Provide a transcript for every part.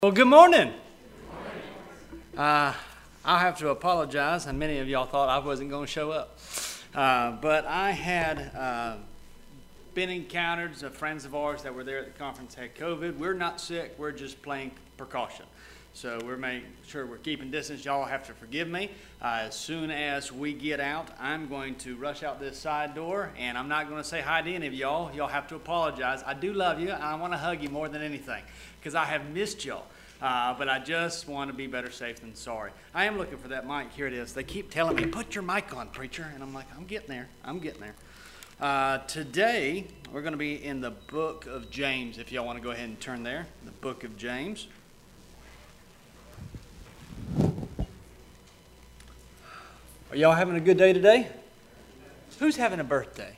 Well, good morning. I'll have to apologize, and many of y'all thought I wasn't going to show up. But I had been encountered, friends of ours that were there at the conference had COVID. We're not sick, we're just playing precaution. So we're making sure we're keeping distance. Y'all have to forgive me. As soon as we get out, I'm going to rush out this side door, and I'm not going to say hi to any of y'all. Y'all have to apologize. I do love you, and I want to hug you more than anything because I have missed y'all. But I just want to be better safe than sorry. I am looking for that mic. Here it is. They keep telling me, put your mic on, preacher. And I'm like, I'm getting there. I'm getting there. Today, we're going to be in the book of James. If y'all want to go ahead and turn there. The book of James. Are y'all having a good day today? Who's having a birthday?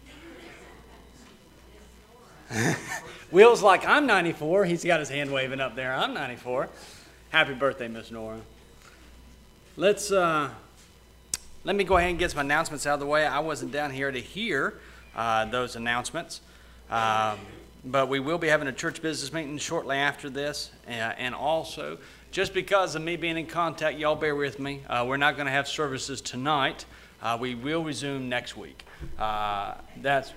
Will's like, I'm 94. He's got his hand waving up there. I'm 94. Happy birthday, Miss Nora. Let me go ahead and get some announcements out of the way. I wasn't down here to hear those announcements. But we will be having a church business meeting shortly after this. And also, just because of me being in contact, y'all bear with me. We're not going to have services tonight. We will resume next week. That's...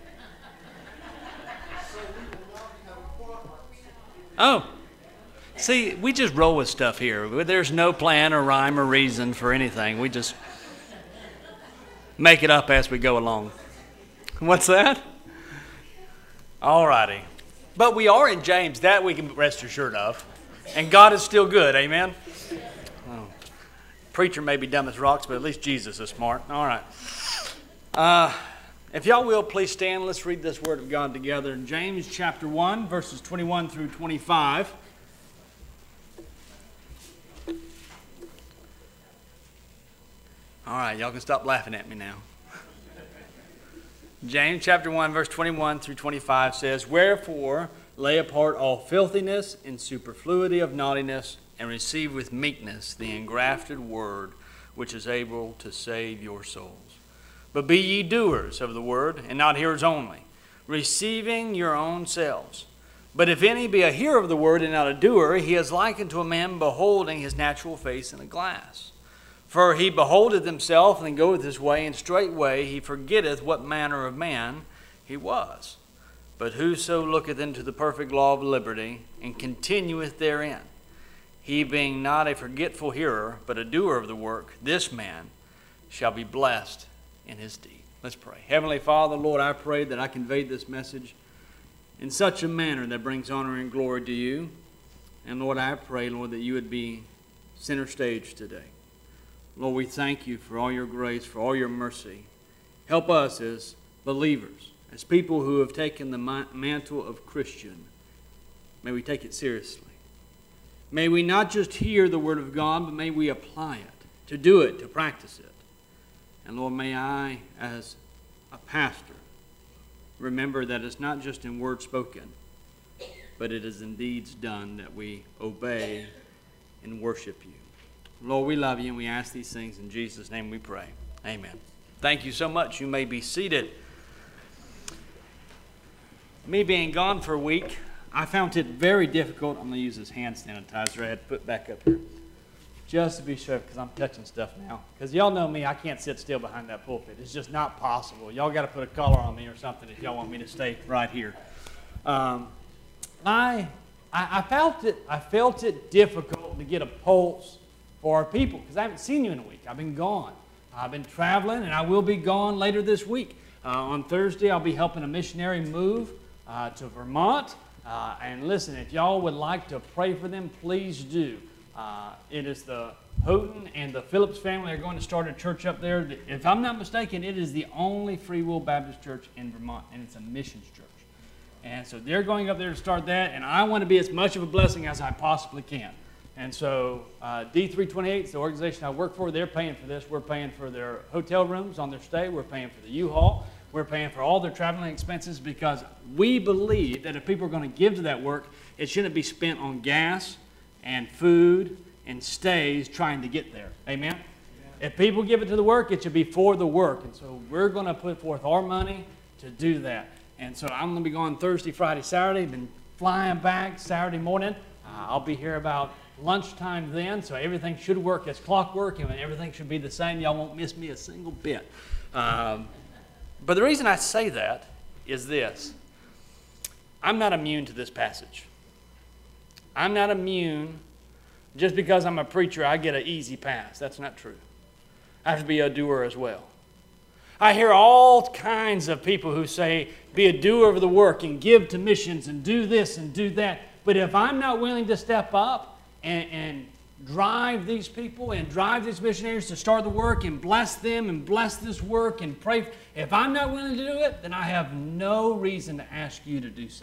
Oh, see, we just roll with stuff here. There's no plan or rhyme or reason for anything. We just make it up as we go along. What's that? All righty. But we are in James. That we can rest assured of. And God is still good. Amen? Oh. Preacher may be dumb as rocks, but at least Jesus is smart. All right. If y'all will, please stand. Let's read this Word of God together. In James chapter 1, verses 21 through 25. All right, y'all can stop laughing at me now. James chapter 1, verse 21 through 25 says, "Wherefore lay apart all filthiness and superfluity of naughtiness, and receive with meekness the engrafted word, which is able to save your souls. But be ye doers of the word, and not hearers only, receiving your own selves. But if any be a hearer of the word and not a doer, he is likened to a man beholding his natural face in a glass. For he beholdeth himself, and goeth his way, and straightway he forgetteth what manner of man he was. But whoso looketh into the perfect law of liberty, and continueth therein, he being not a forgetful hearer, but a doer of the work, this man shall be blessed in his deed." Let's pray. Heavenly Father, Lord, I pray that I conveyed this message in such a manner that brings honor and glory to you. And Lord, I pray, Lord, that you would be center stage today. Lord, we thank you for all your grace, for all your mercy. Help us as believers, as people who have taken the mantle of Christian. May we take it seriously. May we not just hear the word of God, but may we apply it, to do it, to practice it. And Lord, may I, as a pastor, remember that it's not just in words spoken, but it is in deeds done that we obey and worship you. Lord, we love you, and we ask these things in Jesus' name we pray. Amen. Thank you so much. You may be seated. Me being gone for a week, I found it very difficult. I'm going to use this hand sanitizer I had to put back up here, just to be sure, because I'm touching stuff now. Because y'all know me, I can't sit still behind that pulpit. It's just not possible. Y'all got to put a collar on me or something if y'all want me to stay right here. I felt it difficult to get a pulse for our people, because I haven't seen you in a week. I've been gone. I've been traveling, and I will be gone later this week. On Thursday, I'll be helping a missionary move to Vermont. And listen, if y'all would like to pray for them, please do. It is the Houghton and the Phillips family are going to start a church up there. If I'm not mistaken, it is the only Free Will Baptist church in Vermont, and it's a missions church. And so they're going up there to start that, and I want to be as much of a blessing as I possibly can. And so D328 is the organization I work for. They're paying for this. We're paying for their hotel rooms on their stay. We're paying for the U-Haul. We're paying for all their traveling expenses, because we believe that if people are going to give to that work, it shouldn't be spent on gas and food and stays trying to get there. Amen? Yeah. If people give it to the work, it should be for the work. And so we're going to put forth our money to do that. And so I'm going to be going Thursday, Friday, Saturday. Been flying back Saturday morning. I'll be here about lunchtime then, so everything should work as clockwork, and everything should be the same. Y'all won't miss me a single bit. But the reason I say that is this. I'm not immune to this passage. I'm not immune just because I'm a preacher, I get an easy pass. That's not true. I have to be a doer as well. I hear all kinds of people who say, be a doer of the work and give to missions and do this and do that. But if I'm not willing to step up and drive these people and drive these missionaries to start the work and bless them and bless this work and pray, if I'm not willing to do it, then I have no reason to ask you to do such.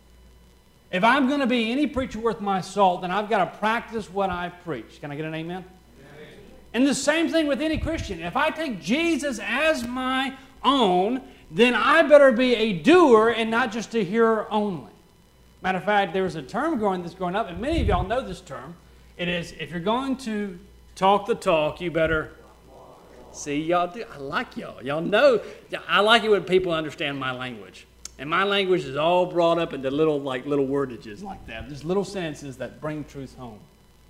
If I'm going to be any preacher worth my salt, then I've got to practice what I preach. Can I get an amen? And the same thing with any Christian. If I take Jesus as my own, then I better be a doer and not just a hearer only. Matter of fact, there was a term that's growing up, and many of y'all know this term. It is, if you're going to talk the talk, you better... See, y'all do. I like y'all. Y'all know. I like it when people understand my language. And my language is all brought up into little wordages like that. Just little sentences that bring truth home.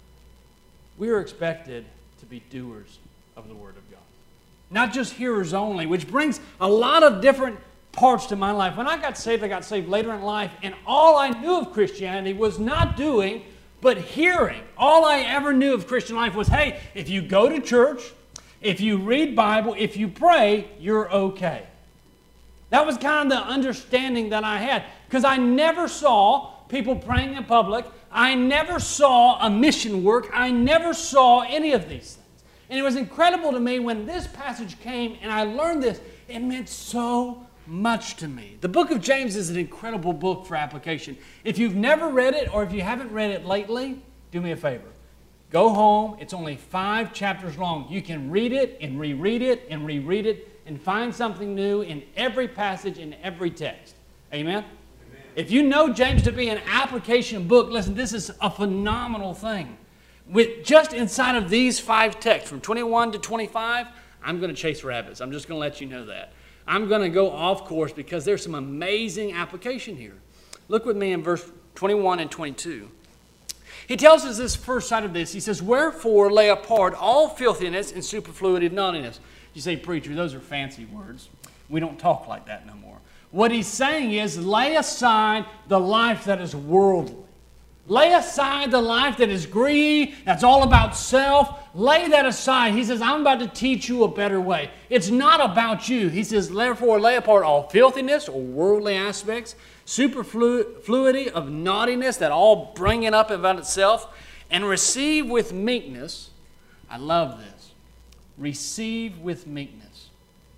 We are expected to be doers of the Word of God. Not just hearers only, which brings a lot of different parts to my life. When I got saved later in life, and all I knew of Christianity was not doing, but hearing. All I ever knew of Christian life was, hey, if you go to church, if you read Bible, if you pray, you're okay. That was kind of the understanding that I had, because I never saw people praying in public. I never saw a mission work. I never saw any of these things. And it was incredible to me when this passage came and I learned this. It meant so much to me. The book of James is an incredible book for application. If you've never read it or if you haven't read it lately, do me a favor. Go home. It's only 5 chapters long. You can read it and reread it and reread it and find something new in every passage, in every text. Amen? Amen? If you know James to be an application book, listen, this is a phenomenal thing. With just inside of these 5 texts, from 21 to 25, I'm going to chase rabbits. I'm just going to let you know that. I'm going to go off course because there's some amazing application here. Look with me in verse 21 and 22. He tells us this first side of this. He says, wherefore lay apart all filthiness and superfluity of naughtiness. You say, preacher, those are fancy words. We don't talk like that no more. What he's saying is, lay aside the life that is worldly. Lay aside the life that is greedy, that's all about self. Lay that aside. He says, I'm about to teach you a better way. It's not about you. He says, therefore lay apart all filthiness or worldly aspects, superfluity of naughtiness, that all bringing up about itself, and receive with meekness. I love this. Receive with meekness.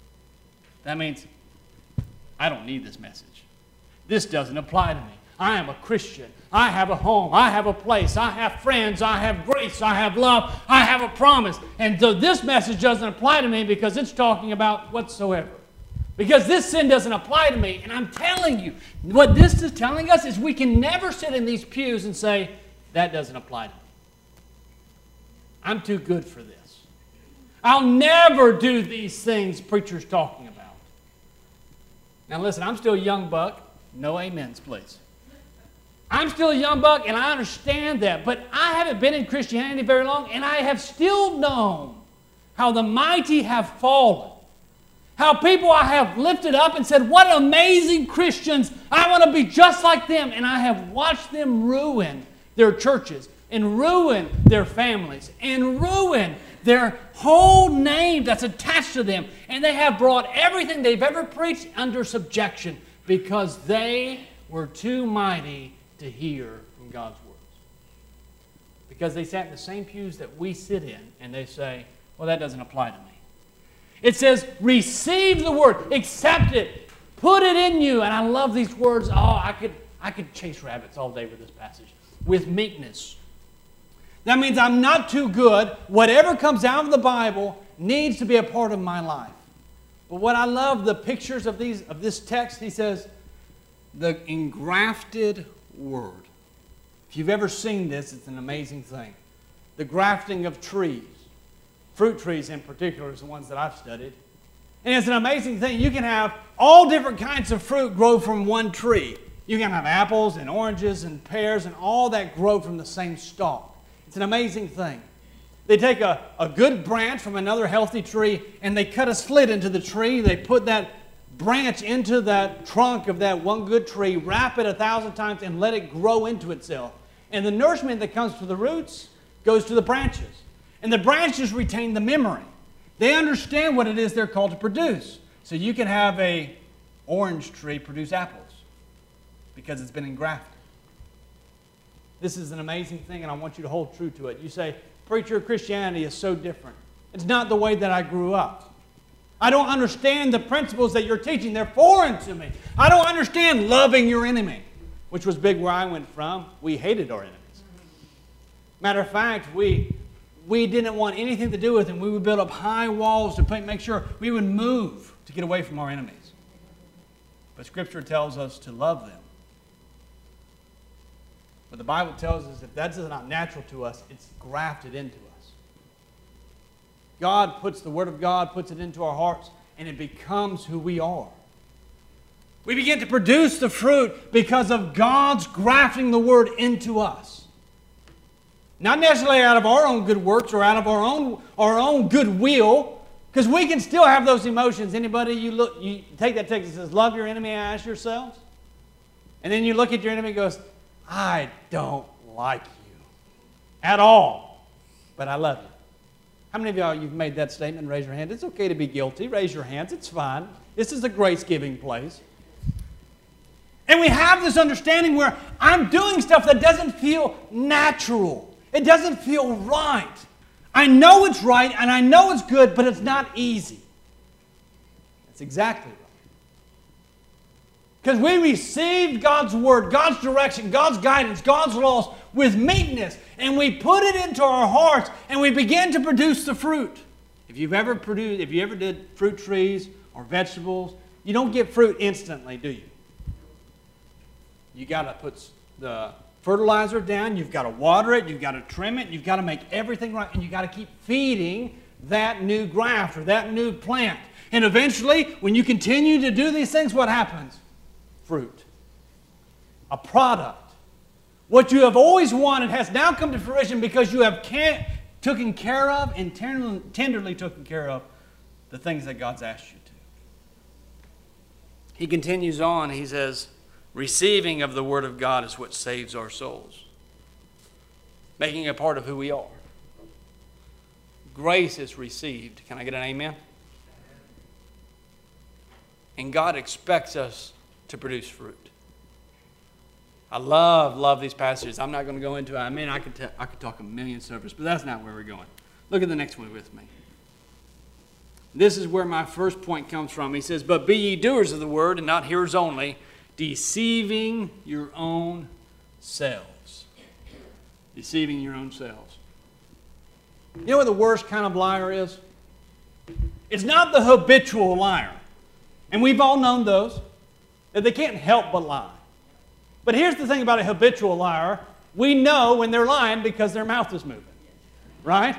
That means I don't need this message. This doesn't apply to me. I am a Christian. I have a home. I have a place. I have friends. I have grace. I have love. I have a promise. And so this message doesn't apply to me because it's talking about whatsoever. Because this sin doesn't apply to me. And I'm telling you, what this is telling us is we can never sit in these pews and say, that doesn't apply to me. I'm too good for this. I'll never do these things preacher's talking about. Now listen, I'm still a young buck. No amens, please. I'm still a young buck, and I understand that. But I haven't been in Christianity very long, and I have still known how the mighty have fallen. How people I have lifted up and said, what amazing Christians. I want to be just like them. And I have watched them ruin their churches and ruin their families and ruin their whole name that's attached to them. And they have brought everything they've ever preached under subjection because they were too mighty to hear from God's words. Because they sat in the same pews that we sit in, and they say, well, that doesn't apply to me. It says, receive the word, accept it, put it in you. And I love these words. Oh, I could chase rabbits all day with this passage. With meekness. That means I'm not too good. Whatever comes out of the Bible needs to be a part of my life. But what I love, the pictures of this text, he says, the engrafted word. If you've ever seen this, it's an amazing thing. The grafting of trees. Fruit trees in particular is the ones that I've studied. And it's an amazing thing. You can have all different kinds of fruit grow from one tree. You can have apples and oranges and pears and all that grow from the same stalk. It's an amazing thing. They take a good branch from another healthy tree and they cut a slit into the tree. They put that branch into that trunk of that one good tree, wrap it 1,000 times, and let it grow into itself. And the nourishment that comes to the roots goes to the branches. And the branches retain the memory. They understand what it is they're called to produce. So you can have an orange tree produce apples because it's been engrafted. This is an amazing thing, and I want you to hold true to it. You say, preacher, Christianity is so different. It's not the way that I grew up. I don't understand the principles that you're teaching. They're foreign to me. I don't understand loving your enemy, which was big where I went from. We hated our enemies. Matter of fact, we didn't want anything to do with them. We would build up high walls to make sure we would move to get away from our enemies. But Scripture tells us to love them. But the Bible tells us if that's not natural to us, it's grafted into us. God puts the Word of God, puts it into our hearts, and it becomes who we are. We begin to produce the fruit because of God's grafting the Word into us. Not necessarily out of our own good works or out of our own goodwill, because we can still have those emotions. Anybody, you take that text that says, love your enemy as yourselves. And then you look at your enemy and goes, I don't like you at all, but I love you. How many of y'all, you've made that statement? Raise your hand. It's okay to be guilty. Raise your hands. It's fine. This is a grace-giving place. And we have this understanding where I'm doing stuff that doesn't feel natural. It doesn't feel right. I know it's right and I know it's good, but it's not easy. That's exactly right. Because we received God's Word, God's direction, God's guidance, God's laws with meekness, and we put it into our hearts, and we begin to produce the fruit. If you ever did fruit trees or vegetables, you don't get fruit instantly, do you? You got to put the fertilizer down, you've got to water it, you've got to trim it, you've got to make everything right, and you've got to keep feeding that new graft or that new plant. And eventually, when you continue to do these things, what happens? Fruit. A product. What you have always wanted has now come to fruition because you have taken care of and tenderly taken care of the things that God's asked you to. He continues on, he says, receiving of the Word of God is what saves our souls. Making a part of who we are. Grace is received. Can I get an amen? And God expects us to produce fruit. I love these passages. I'm not going to go into it. I mean, I could talk a million sermons, but that's not where we're going. Look at the next one with me. This is where my first point comes from. He says, but be ye doers of the word and not hearers only, deceiving your own selves. Deceiving your own selves. You know what the worst kind of liar is? It's not the habitual liar. And we've all known those. That they can't help but lie. But here's the thing about a habitual liar. We know when they're lying because their mouth is moving. Right?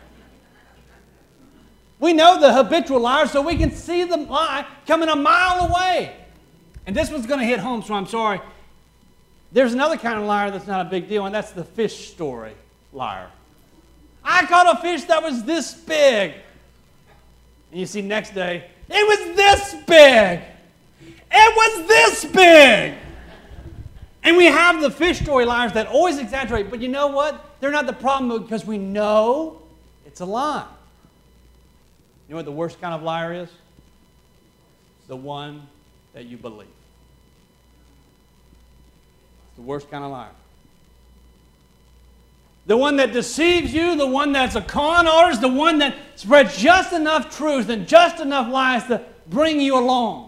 We know the habitual liar so we can see the lie coming a mile away. And this one's going to hit home, so I'm sorry. There's another kind of liar that's not a big deal, and that's the fish story liar. I caught a fish that was this big. And you see next day, it was this big. It was this big. And we have the fish story liars that always exaggerate. But you know what? They're not the problem because we know it's a lie. You know what the worst kind of liar is? It's the one that you believe. It's the worst kind of liar. The one that deceives you, the one that's a con artist, the one that spreads just enough truth and just enough lies to bring you along.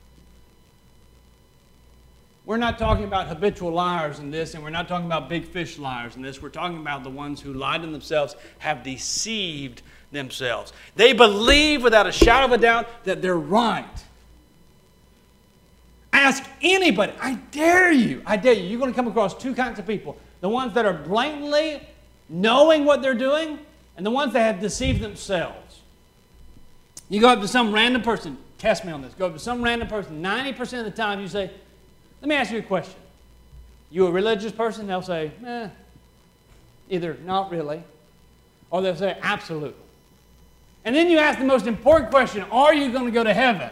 We're not talking about habitual liars in this, and we're not talking about big fish liars in this. We're talking about the ones who lied to themselves, have deceived themselves. They believe without a shadow of a doubt that they're right. Ask anybody. I dare you. You're going to come across two kinds of people. The ones that are blatantly knowing what they're doing, and the ones that have deceived themselves. You go up to some random person. Test me on this. Go up to some random person. 90% of the time you say, Let me ask you a question. You a religious person? They'll say, either not really, or they'll say, absolutely. And then you ask the most important question, are you going to go to heaven?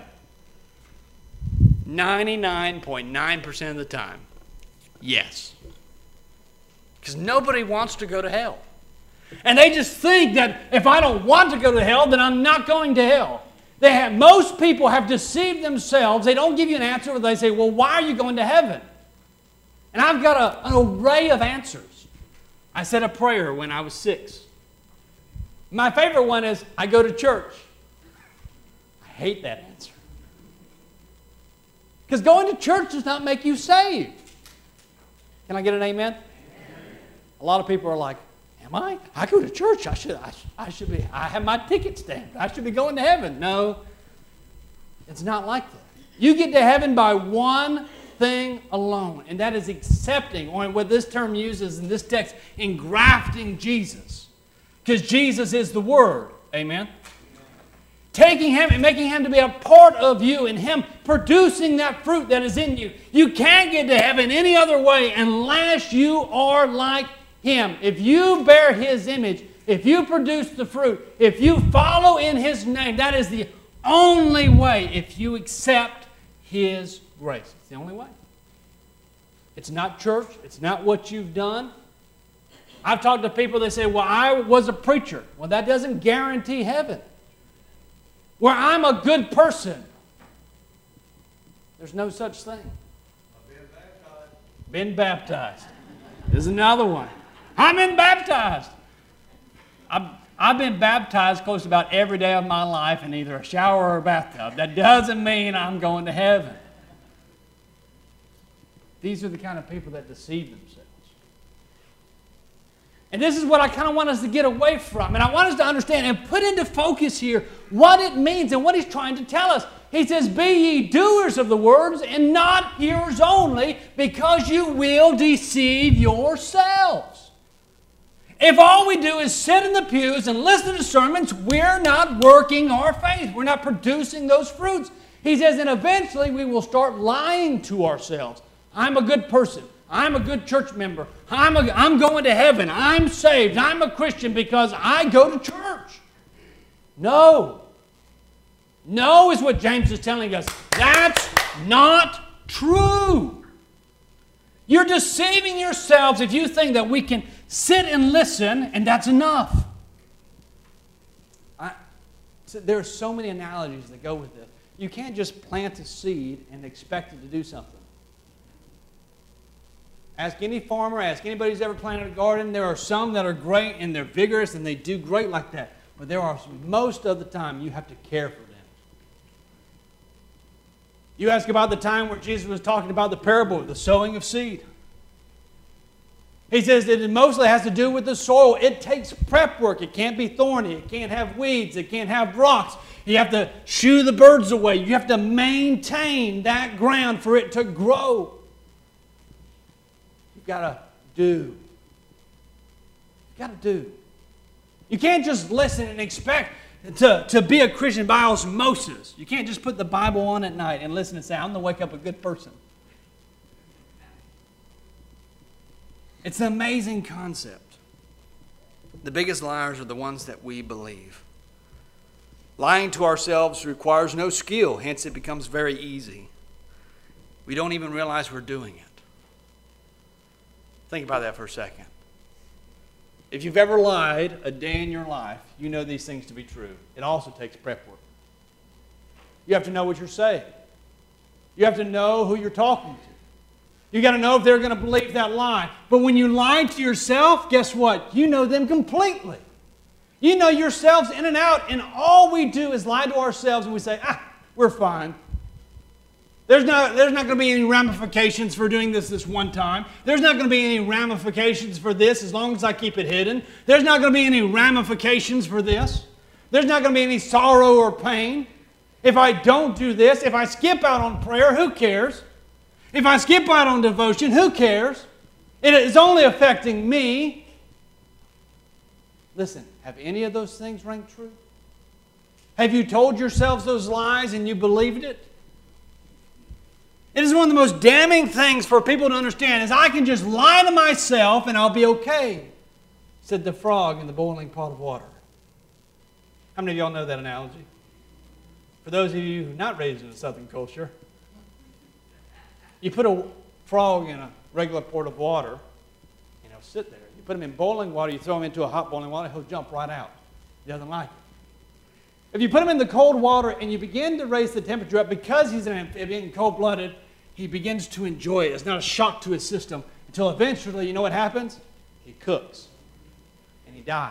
99.9% of the time, yes. Because nobody wants to go to hell. And they just think that if I don't want to go to hell, then I'm not going to hell. Most people have deceived themselves. They don't give you an answer, but they say, well, why are you going to heaven? And I've got an array of answers. I said a prayer when I was 6. My favorite one is, I go to church. I hate that answer. Because going to church does not make you saved. Can I get an amen? Amen. A lot of people are like, am I? I go to church. I should be. I have my ticket stamped. I should be going to heaven. No, it's not like that. You get to heaven by one thing alone, and that is accepting, or what this term uses in this text, engrafting Jesus. Because Jesus is the Word. Amen? Taking Him and making Him to be a part of you, and Him producing that fruit that is in you. You can't get to heaven any other way unless you are like Him. If you bear His image, if you produce the fruit, if you follow in His name, that is the only way. If you accept His grace, it's the only way. It's not church. It's not what you've done. I've talked to people that say, well, I was a preacher. Well, that doesn't guarantee heaven. Where I'm a good person. There's no such thing. Been baptized. There's another one. I'm been baptized. I've been baptized close to about every day of my life in either a shower or a bathtub. That doesn't mean I'm going to heaven. These are the kind of people that deceive themselves. And this is what I kind of want us to get away from. And I want us to understand and put into focus here what it means and what He's trying to tell us. He says, be ye doers of the words and not hearers only, because you will deceive yourselves. If all we do is sit in the pews and listen to sermons, we're not working our faith. We're not producing those fruits. He says, and eventually we will start lying to ourselves. I'm a good person. I'm a good church member. I'm going to heaven. I'm saved. I'm a Christian because I go to church. No. No is what James is telling us. That's not true. You're deceiving yourselves if you think that we can sit and listen and that's enough. There are so many analogies that go with this. You can't just plant a seed and expect it to do something. Ask any farmer, ask anybody who's ever planted a garden. There are some that are great and they're vigorous and they do great like that. But there are most of the time you have to care for them. You ask about the time where Jesus was talking about the parable of the sowing of seed. He says that it mostly has to do with the soil. It takes prep work. It can't be thorny. It can't have weeds. It can't have rocks. You have to shoo the birds away. You have to maintain that ground for it to grow. You've got to do. You've got to do. You can't just listen and expect to be a Christian by osmosis. You can't just put the Bible on at night and listen and say, I'm going to wake up a good person. It's an amazing concept. The biggest liars are the ones that we believe. Lying to ourselves requires no skill, hence it becomes very easy. We don't even realize we're doing it. Think about that for a second. If you've ever lied a day in your life, you know these things to be true. It also takes prep work. You have to know what you're saying. You have to know who you're talking to. You got to know if they're going to believe that lie. But when you lie to yourself, guess what? You know them completely. You know yourselves in and out, and all we do is lie to ourselves and we say, we're fine. There's not going to be any ramifications for doing this one time. There's not going to be any ramifications for this as long as I keep it hidden. There's not going to be any ramifications for this. There's not going to be any sorrow or pain. If I don't do this, if I skip out on prayer, who cares? If I skip out on devotion, who cares? It is only affecting me. Listen, have any of those things rang true? Have you told yourselves those lies and you believed it? It is one of the most damning things for people to understand is I can just lie to myself and I'll be okay, said the frog in the boiling pot of water. How many of y'all know that analogy? For those of you who are not raised in a Southern culture, you put a frog in a regular pot of water and he'll sit there. You put him in boiling water, you throw him into a hot boiling water, he'll jump right out. He doesn't like it. If you put him in the cold water and you begin to raise the temperature up, because he's an amphibian, cold-blooded, he begins to enjoy it. It's not a shock to his system until eventually, you know what happens? He cooks and he dies.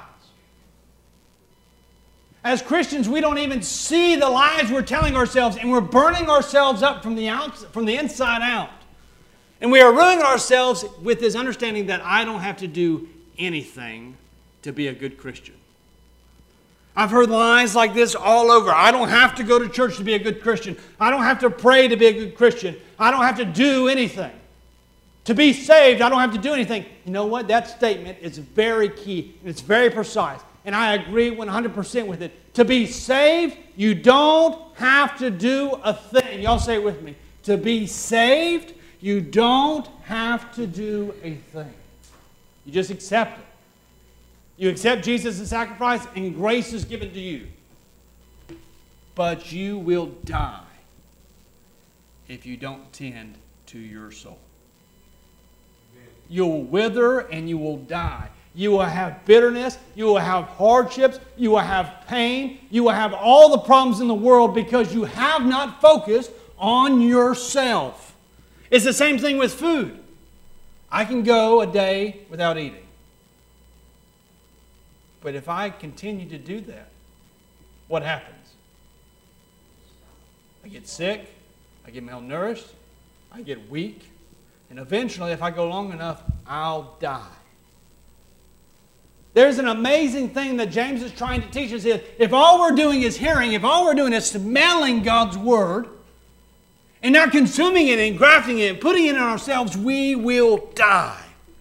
As Christians, we don't even see the lies we're telling ourselves, and we're burning ourselves up from the inside out. And we are ruining ourselves with this understanding that I don't have to do anything to be a good Christian. I've heard lies like this all over. I don't have to go to church to be a good Christian. I don't have to pray to be a good Christian. I don't have to do anything. To be saved, I don't have to do anything. You know what? That statement is very key, and it's very precise. And I agree 100% with it. To be saved, you don't have to do a thing. Y'all say it with me. To be saved, you don't have to do a thing. You just accept it. You accept Jesus' sacrifice and grace is given to you. But you will die if you don't tend to your soul. You will wither and you will die. You will have bitterness. You will have hardships. You will have pain. You will have all the problems in the world because you have not focused on yourself. It's the same thing with food. I can go a day without eating. But if I continue to do that, what happens? I get sick, I get malnourished, I get weak, and eventually, if I go long enough, I'll die. There's an amazing thing that James is trying to teach us is if all we're doing is hearing, if all we're doing is smelling God's Word, and not consuming it and grafting it and putting it in ourselves, we will die.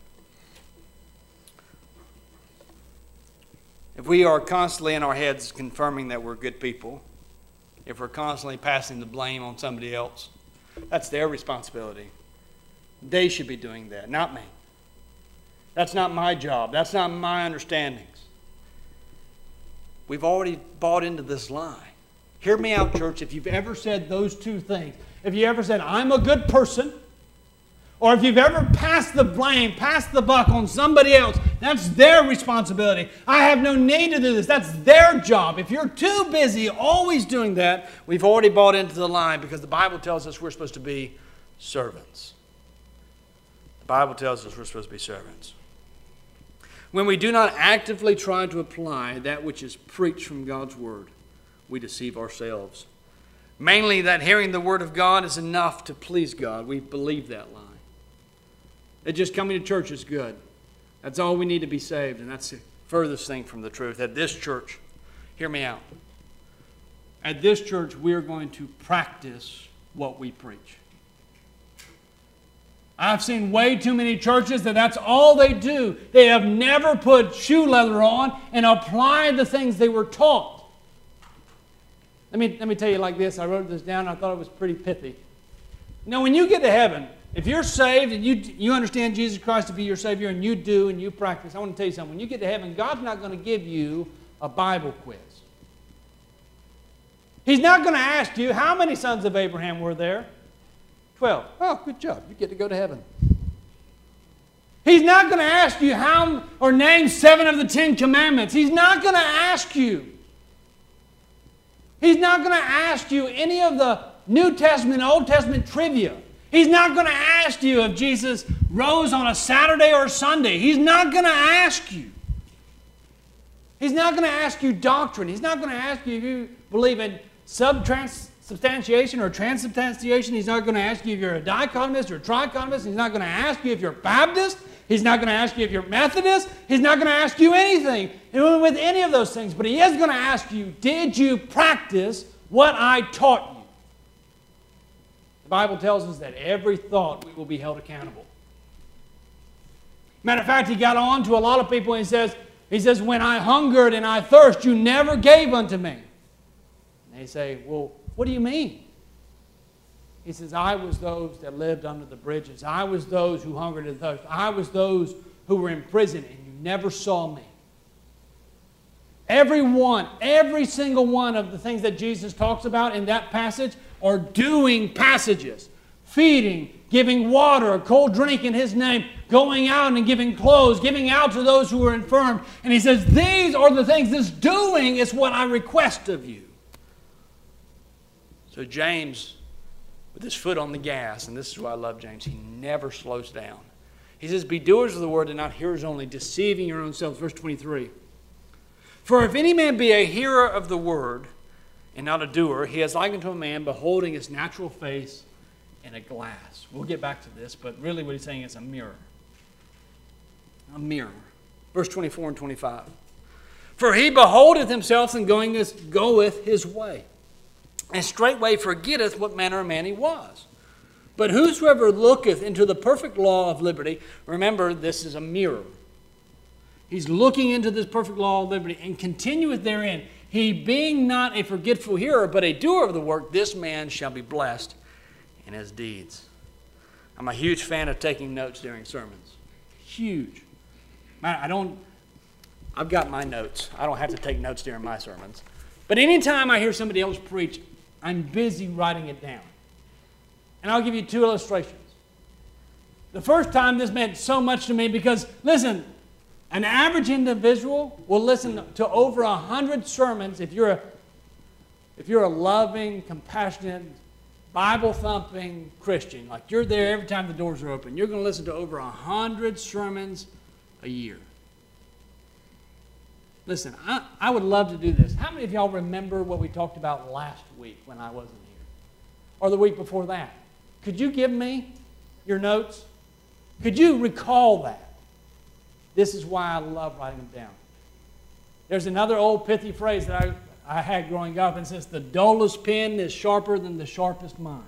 If we are constantly in our heads confirming that we're good people, if we're constantly passing the blame on somebody else, that's their responsibility. They should be doing that, not me. That's not my job. That's not my understandings. We've already bought into this lie. Hear me out, church, if you've ever said those two things. If you ever said, I'm a good person, or if you've ever passed the blame, passed the buck on somebody else, that's their responsibility. I have no need to do this. That's their job. If you're too busy always doing that, we've already bought into the lie because the Bible tells us we're supposed to be servants. The Bible tells us we're supposed to be servants. When we do not actively try to apply that which is preached from God's Word, we deceive ourselves. Mainly that hearing the Word of God is enough to please God. We believe that lie. That just coming to church is good. That's all we need to be saved, and that's the furthest thing from the truth. At this church, hear me out. At this church, we are going to practice what we preach. I've seen way too many churches that's all they do. They have never put shoe leather on and applied the things they were taught. Let me tell you like this. I wrote this down. I thought it was pretty pithy. Now, when you get to heaven, if you're saved and you understand Jesus Christ to be your Savior and you do and you practice, I want to tell you something. When you get to heaven, God's not going to give you a Bible quiz. He's not going to ask you, how many sons of Abraham were there? 12. Oh, good job. You get to go to heaven. He's not going to ask you name 7 of the 10 commandments. He's not going to ask you. He's not going to ask you any of the New Testament, Old Testament trivia. He's not going to ask you if Jesus rose on a Saturday or a Sunday. He's not going to ask you. He's not going to ask you doctrine. He's not going to ask you if you believe in substantiation or transubstantiation. He's not going to ask you if you're a dichotomist or a trichotomist. He's not going to ask you if you're Baptist. He's not going to ask you if you're Methodist. He's not going to ask you anything with any of those things. But he is going to ask you, did you practice what I taught you? The Bible tells us that every thought we will be held accountable. Matter of fact, he got on to a lot of people and he says, when I hungered and I thirst, you never gave unto me. And they say, well, what do you mean? He says, I was those that lived under the bridges. I was those who hungered and thirsted. I was those who were in prison, and you never saw me. Every single one of the things that Jesus talks about in that passage are doing passages. Feeding, giving water, a cold drink in His name, going out and giving clothes, giving out to those who are infirm. And He says, these are the things. This doing is what I request of you. So James, with his foot on the gas, and this is why I love James, he never slows down. He says, be doers of the word and not hearers only, deceiving your own selves. Verse 23. For if any man be a hearer of the word and not a doer, he is like unto a man beholding his natural face in a glass. We'll get back to this, but really what he's saying is a mirror. A mirror. Verse 24 and 25. For he beholdeth himself and goeth his way, and straightway forgetteth what manner of man he was. But whosoever looketh into the perfect law of liberty, remember this is a mirror. He's looking into this perfect law of liberty and continueth therein. He being not a forgetful hearer, but a doer of the work, this man shall be blessed in his deeds. I'm a huge fan of taking notes during sermons. Huge. I've got my notes. I don't have to take notes during my sermons. But anytime I hear somebody else preach, I'm busy writing it down. And I'll give you two illustrations. The first time this meant so much to me because, listen, an average individual will listen to over 100 sermons if you're a loving, compassionate, Bible-thumping Christian. Like you're there every time the doors are open. You're going to listen to over 100 sermons a year. Listen, I would love to do this. How many of y'all remember what we talked about last week when I wasn't here? Or the week before that? Could you give me your notes? Could you recall that? This is why I love writing them down. There's another old pithy phrase that I had growing up, and it says, the dullest pen is sharper than the sharpest mind.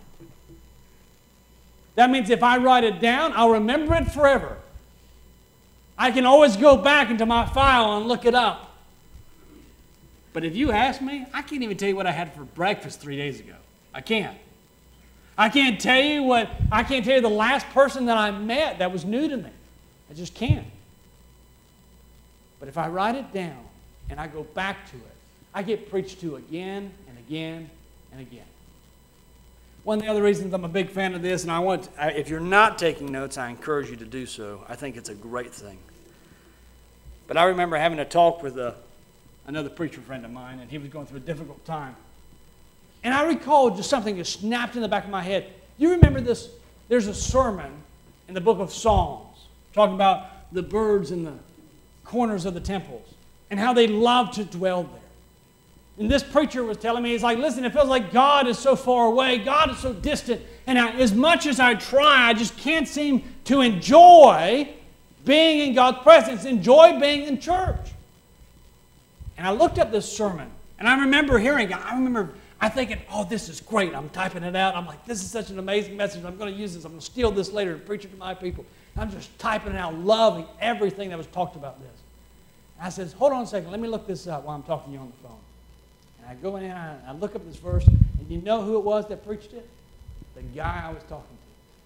That means if I write it down, I'll remember it forever. I can always go back into my file and look it up. But if you ask me, I can't even tell you what I had for breakfast 3 days ago. I can't. I can't tell you the last person that I met that was new to me. I just can't. But if I write it down and I go back to it, I get preached to again and again and again. One of the other reasons I'm a big fan of this, and if you're not taking notes, I encourage you to do so. I think it's a great thing. But I remember having a talk with another preacher friend of mine, and he was going through a difficult time. And I recall just something that snapped in the back of my head. You remember this? There's a sermon in the book of Psalms talking about the birds in the corners of the temples and how they love to dwell there. And this preacher was telling me, he's like, listen, it feels like God is so far away. God is so distant. And as much as I try, I just can't seem to enjoy being in God's presence, enjoy being in church. And I looked up this sermon, and I remember hearing it. I thinking, oh, this is great. I'm typing it out. I'm like, this is such an amazing message. I'm going to use this. I'm going to steal this later and preach it to my people. And I'm just typing it out, loving everything that was talked about this. And I says, hold on a second. Let me look this up while I'm talking to you on the phone. And I go in and I look up this verse, and you know who it was that preached it? The guy I was talking to.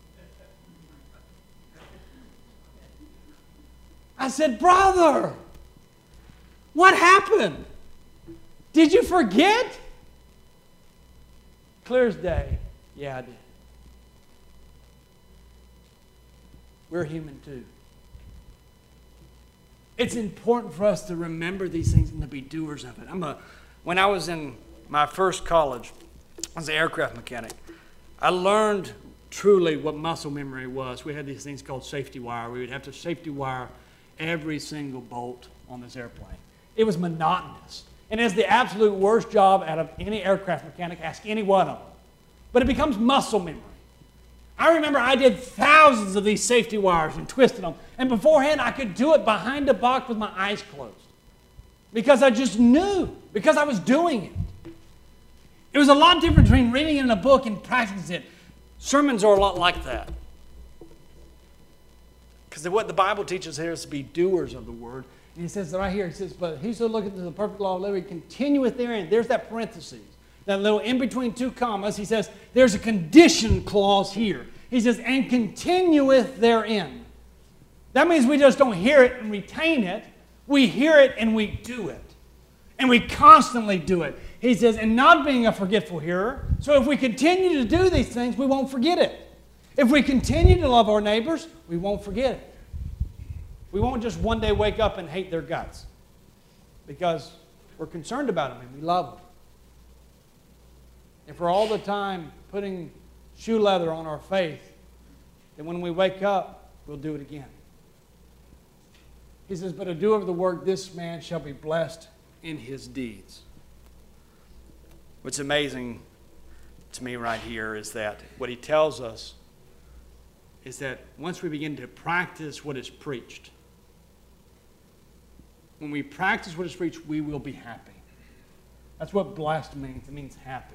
I said, brother, what happened? Did you forget? Clear as day. Yeah, I did. We're human too. It's important for us to remember these things and to be doers of it. When I was in my first college, I was an aircraft mechanic. I learned truly what muscle memory was. We had these things called safety wire. We would have to safety wire every single bolt on this airplane. It was monotonous. And it's the absolute worst job out of any aircraft mechanic. Ask any one of them. But it becomes muscle memory. I remember I did thousands of these safety wires and twisted them. And beforehand, I could do it behind a box with my eyes closed. Because I just knew. Because I was doing it. It was a lot different between reading it in a book and practicing it. Sermons are a lot like that. Because what the Bible teaches here is to be doers of the word. And he says right here, he says, but he who looketh to the perfect law of liberty continueth therein. There's that parenthesis. that little in between two commas, he says, there's a condition clause here. He says, and continueth therein. That means we just don't hear it and retain it. We hear it and we do it. And we constantly do it. He says, and not being a forgetful hearer. So if we continue to do these things, we won't forget it. If we continue to love our neighbors, we won't forget it. We won't just one day wake up and hate their guts. Because we're concerned about them and we love them. If we're all the time putting shoe leather on our faith, then when we wake up, we'll do it again. He says, but a doer of the word, this man shall be blessed in his deeds. What's amazing to me right here is that what he tells us is that once we begin to practice what is preached, when we practice what is preached, we will be happy. That's what blessed means. It means happy.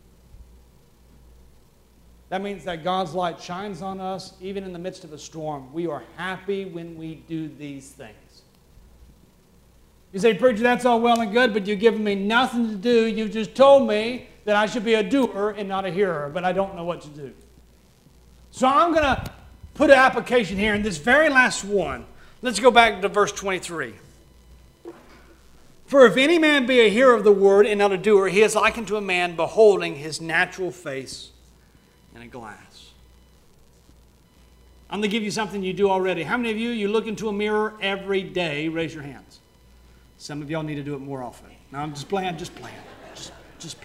That means that God's light shines on us even in the midst of a storm. We are happy when we do these things. You say, preacher, that's all well and good, but you've given me nothing to do. You've just told me that I should be a doer and not a hearer, but I don't know what to do. So I'm going to put an application here in this very last one. Let's go back to verse 23. For if any man be a hearer of the word and not a doer, he is likened to a man beholding his natural face in a glass. I'm going to give you something you do already. How many of you look into a mirror every day? Raise your hands. Some of y'all need to do it more often. No, I'm just playing. Just playing. Just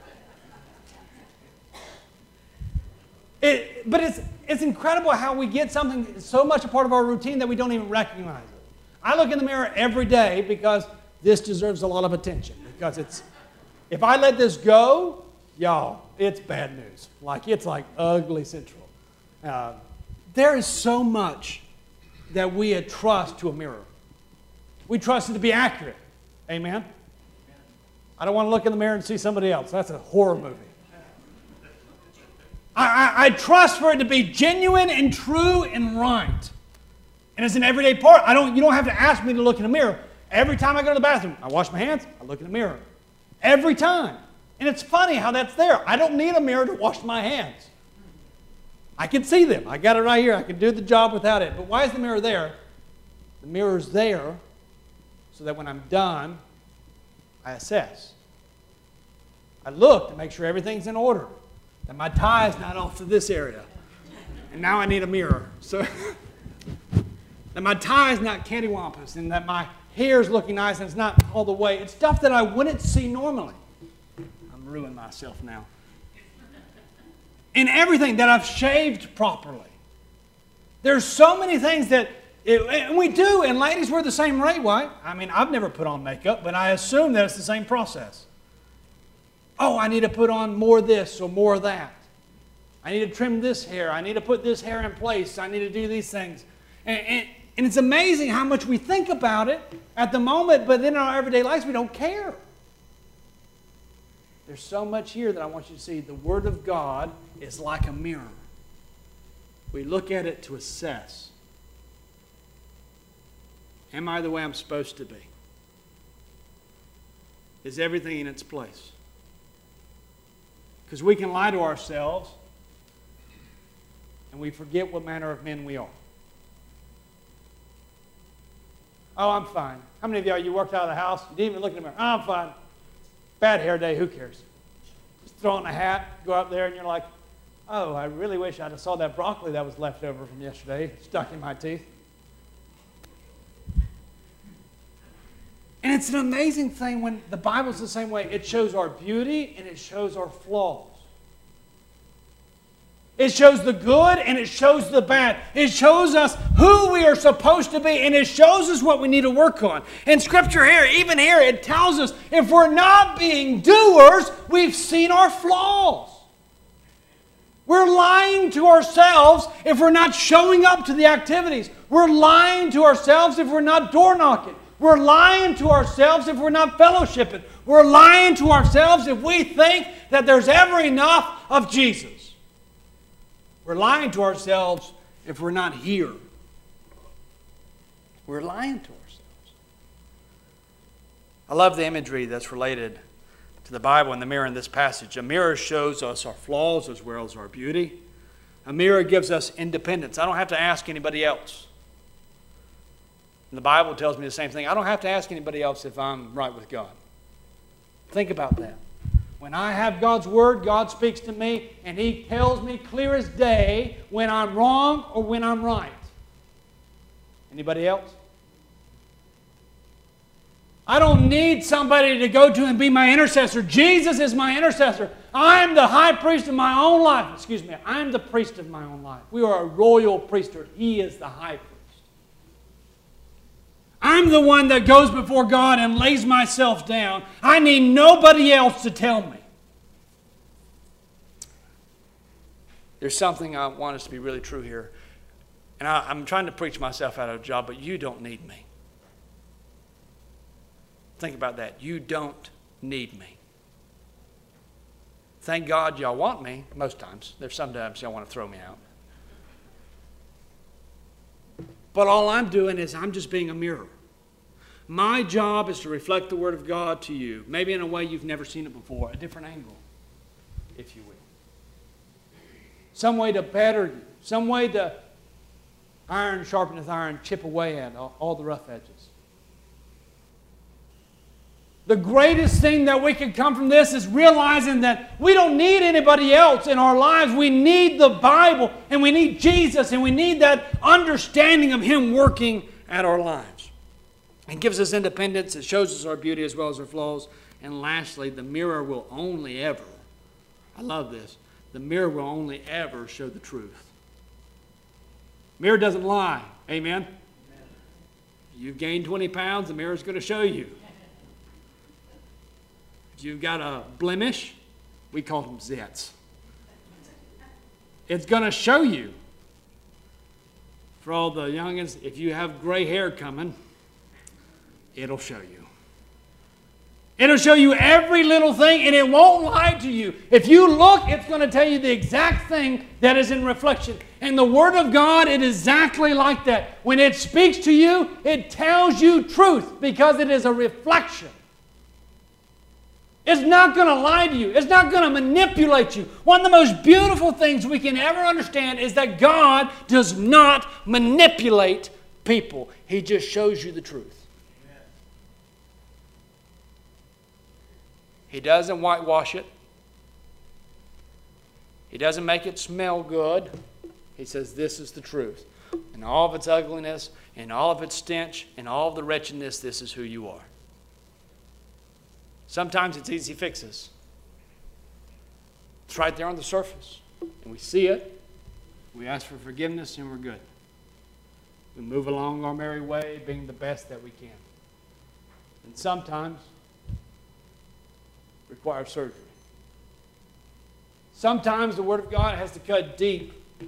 playing. But it's incredible how we get something so much a part of our routine that we don't even recognize it. I look in the mirror every day because this deserves a lot of attention. Because if I let this go, y'all, it's bad news. It's like ugly central. There is so much that we trust to a mirror. We trust it to be accurate. Amen? I don't want to look in the mirror and see somebody else. That's a horror movie. I trust for it to be genuine and true and right. And it's an everyday part. You don't have to ask me to look in the mirror. Every time I go to the bathroom, I wash my hands, I look in the mirror. Every time. And it's funny how that's there. I don't need a mirror to wash my hands. I can see them. I got it right here. I can do the job without it. But why is the mirror there? The mirror's there so that when I'm done, I assess. I look to make sure everything's in order. That my tie is not off to this area. And now I need a mirror. So that my tie is not cattywampus and that my hair is looking nice and it's not all the way. It's stuff that I wouldn't see normally. I'm ruining myself now. And everything that I've shaved properly. There's so many things that and we do, and ladies, we're the same way, right? I mean, I've never put on makeup, but I assume that it's the same process. Oh, I need to put on more of this or more of that. I need to trim this hair. I need to put this hair in place. I need to do these things. And it's amazing how much we think about it at the moment, but then in our everyday lives, we don't care. There's so much here that I want you to see. The Word of God is like a mirror. We look at it to assess. Am I the way I'm supposed to be? Is everything in its place? Because we can lie to ourselves and we forget what manner of men we are. Oh, I'm fine. How many of y'all, you worked out of the house, you didn't even look in the mirror? Oh, I'm fine. Bad hair day, who cares? Just throw on a hat, go up there, and you're like, oh, I really wish I'd have saw that broccoli that was left over from yesterday stuck in my teeth. And it's an amazing thing when the Bible's the same way. It shows our beauty and it shows our flaws. It shows the good and it shows the bad. It shows us who we are supposed to be and it shows us what we need to work on. And Scripture here, even here, it tells us if we're not being doers, we've seen our flaws. We're lying to ourselves if we're not showing up to the activities. We're lying to ourselves if we're not door knocking. We're lying to ourselves if we're not fellowshipping. We're lying to ourselves if we think that there's ever enough of Jesus. We're lying to ourselves if we're not here. We're lying to ourselves. I love the imagery that's related to the Bible and the mirror in this passage. A mirror shows us our flaws as well as our beauty. A mirror gives us independence. I don't have to ask anybody else. And the Bible tells me the same thing. I don't have to ask anybody else if I'm right with God. Think about that. When I have God's Word, God speaks to me, and He tells me clear as day when I'm wrong or when I'm right. Anybody else? I don't need somebody to go to and be my intercessor. Jesus is my intercessor. I'm the high priest of my own life. Excuse me, I'm the priest of my own life. We are a royal priesthood. He is the high priest. I'm the one that goes before God and lays myself down. I need nobody else to tell me. There's something I want us to be really true here. And I'm trying to preach myself out of a job, but you don't need me. Think about that. You don't need me. Thank God y'all want me most times. There's sometimes y'all want to throw me out. But all I'm doing is I'm just being a mirror. My job is to reflect the Word of God to you, maybe in a way you've never seen it before, a different angle, if you will. Some way to better you, some way to iron sharpeneth iron, chip away at all the rough edges. The greatest thing that we can come from this is realizing that we don't need anybody else in our lives. We need the Bible, and we need Jesus, and we need that understanding of Him working at our lives. It gives us independence. It shows us our beauty as well as our flaws. And lastly, the mirror will only ever, I love this, the mirror will only ever show the truth. Mirror doesn't lie. Amen? Amen. You've gained 20 pounds, the mirror's going to show you. If you've got a blemish, we call them zits. It's going to show you. For all the youngins, if you have gray hair coming, it'll show you. It'll show you every little thing, and it won't lie to you. If you look, it's going to tell you the exact thing that is in reflection. And the Word of God, it is exactly like that. When it speaks to you, it tells you truth because it is a reflection. It's not going to lie to you. It's not going to manipulate you. One of the most beautiful things we can ever understand is that God does not manipulate people. He just shows you the truth. Amen. He doesn't whitewash it. He doesn't make it smell good. He says this is the truth. In all of its ugliness, in all of its stench, in all of the wretchedness, this is who you are. Sometimes it's easy fixes. It's right there on the surface. And we see it. We ask for forgiveness and we're good. We move along our merry way, being the best that we can. And sometimes requires surgery. Sometimes the Word of God has to cut deep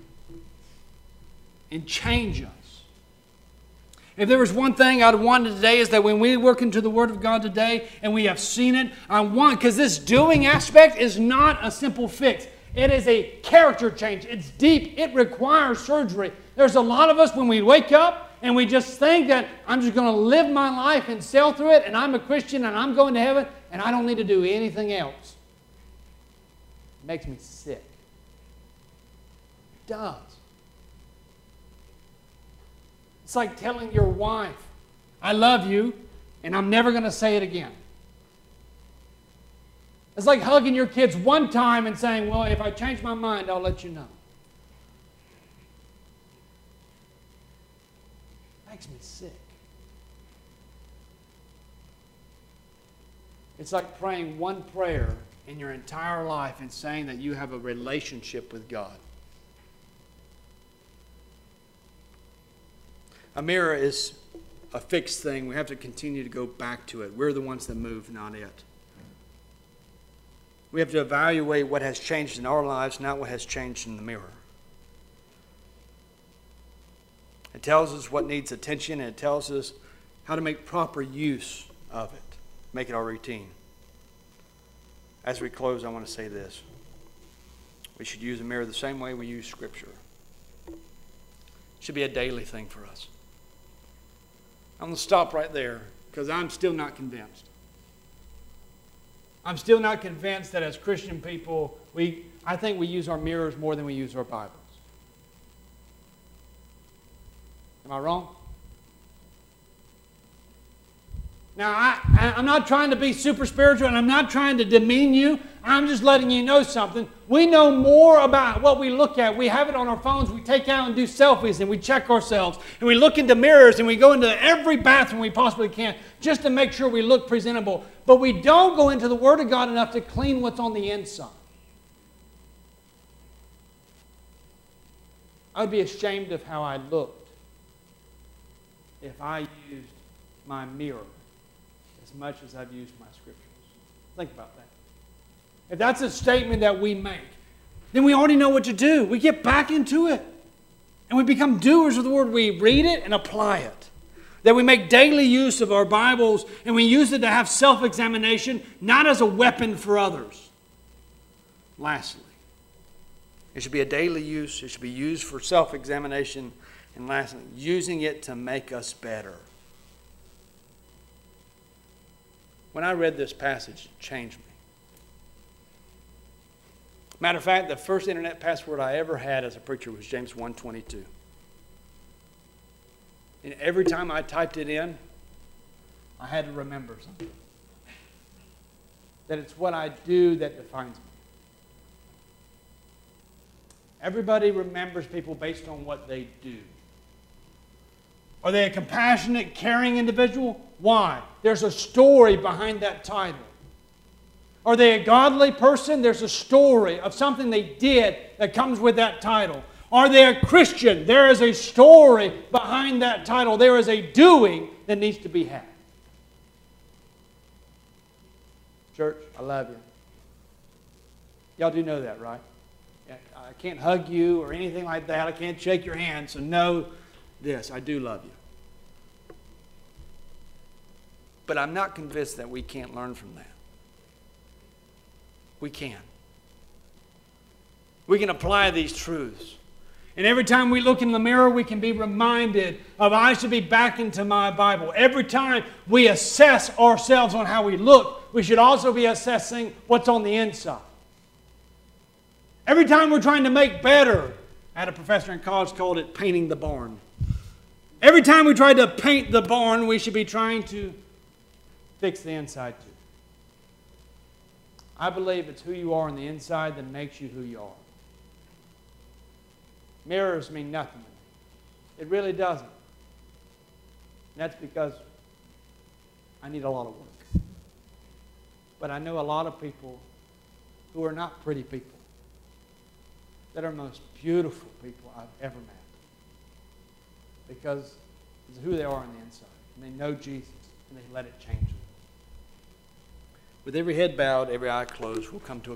and change us. If there was one thing I'd wanted today is that when we work into the Word of God today and we have seen it, I want, because this doing aspect is not a simple fix. It is a character change. It's deep. It requires surgery. There's a lot of us when we wake up and we just think that I'm just going to live my life and sail through it and I'm a Christian and I'm going to heaven and I don't need to do anything else. It makes me sick. It does. It's like telling your wife, I love you, and I'm never going to say it again. It's like hugging your kids one time and saying, well, if I change my mind, I'll let you know. It makes me sick. It's like praying one prayer in your entire life and saying that you have a relationship with God. A mirror is a fixed thing. We have to continue to go back to it. We're the ones that move, not it. We have to evaluate what has changed in our lives, not what has changed in the mirror. It tells us what needs attention, and it tells us how to make proper use of it. Make it our routine. As we close, I want to say this. We should use a mirror the same way we use Scripture. It should be a daily thing for us. I'm going to stop right there because I'm still not convinced. I'm still not convinced that as Christian people, I think we use our mirrors more than we use our Bibles. Am I wrong? Now, I'm not trying to be super spiritual, and I'm not trying to demean you. I'm just letting you know something. We know more about what we look at. We have it on our phones. We take out and do selfies, and we check ourselves. And we look into mirrors, and we go into every bathroom we possibly can just to make sure we look presentable. But we don't go into the Word of God enough to clean what's on the inside. I would be ashamed of how I looked if I used my mirror as much as I've used my scriptures. Think about that. If that's a statement that we make, then we already know what to do. We get back into it. And we become doers of the Word. We read it and apply it. That we make daily use of our Bibles and we use it to have self-examination, not as a weapon for others. Lastly, it should be a daily use. It should be used for self-examination. And lastly, using it to make us better. When I read this passage, it changed me. Matter of fact, the first internet password I ever had as a preacher was James 1:22. And every time I typed it in, I had to remember something. That it's what I do that defines me. Everybody remembers people based on what they do. Are they a compassionate, caring individual? Why? There's a story behind that title. Are they a godly person? There's a story of something they did that comes with that title. Are they a Christian? There is a story behind that title. There is a doing that needs to be had. Church, I love you. Y'all do know that, right? I can't hug you or anything like that. I can't shake your hand, so know this. I do love you. But I'm not convinced that we can't learn from that. We can. We can apply these truths. And every time we look in the mirror, we can be reminded of I should be back into my Bible. Every time we assess ourselves on how we look, we should also be assessing what's on the inside. Every time we're trying to make better, I had a professor in college called it painting the barn. Every time we try to paint the barn, we should be trying to fix the inside too. I believe it's who you are on the inside that makes you who you are. Mirrors mean nothing to me. It really doesn't. And that's because I need a lot of work. But I know a lot of people who are not pretty people that are the most beautiful people I've ever met. Because it's who they are on the inside. And they know Jesus and they let it change them. With every head bowed, every eye closed, we'll come to a